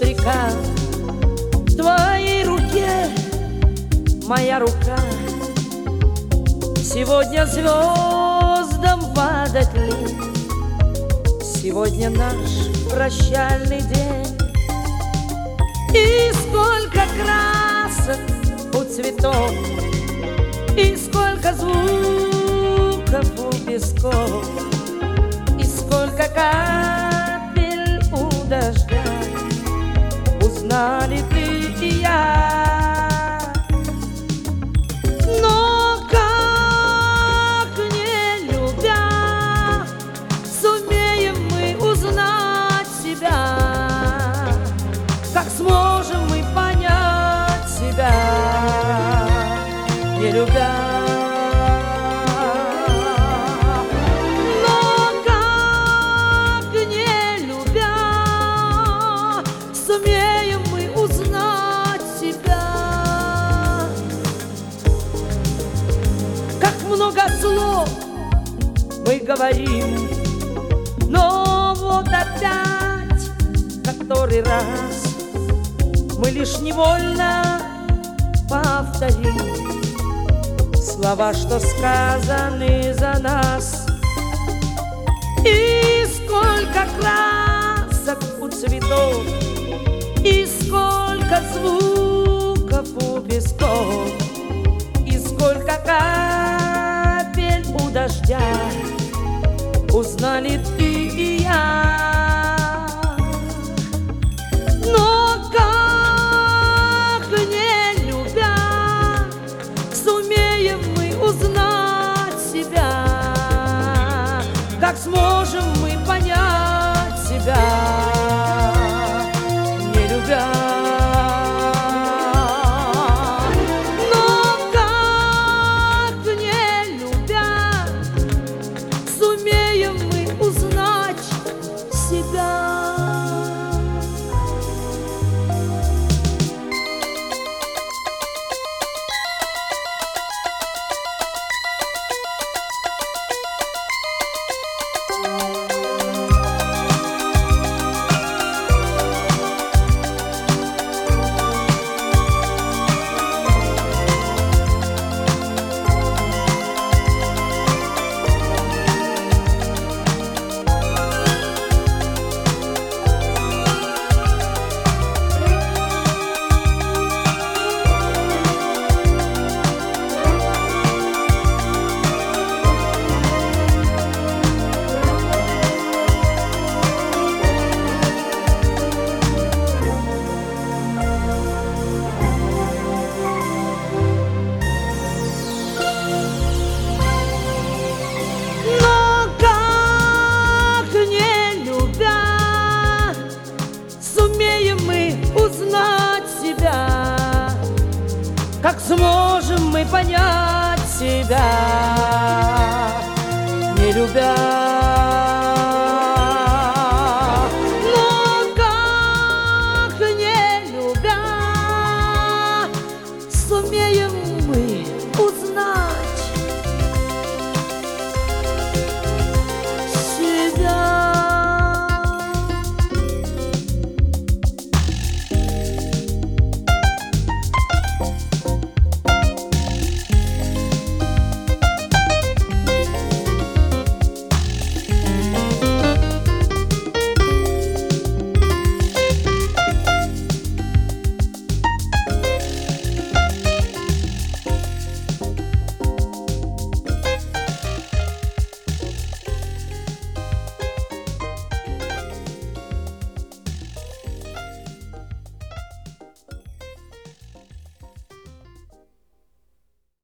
стрека. В твоей руке моя рука. Сегодня звездам падать ли? Сегодня наш прощальный день. И сколько красок у цветов, и сколько звуков у песков, и сколько капель у дождя. Узнали ты и я. Но как не любя, сумеем мы узнать себя? Как сможем мы понять себя, не любя? Но как не любя, сумеем мы узнать себя? Как много слов мы говорим, но вот опять который раз мы лишь невольно повторим слова, что сказаны за нас. И сколько красок у цветов, и сколько звуков у песков, и сколько капель у дождя. Узнали ты и я. Но как не любя, сумеем мы узнать себя? Как сможем мы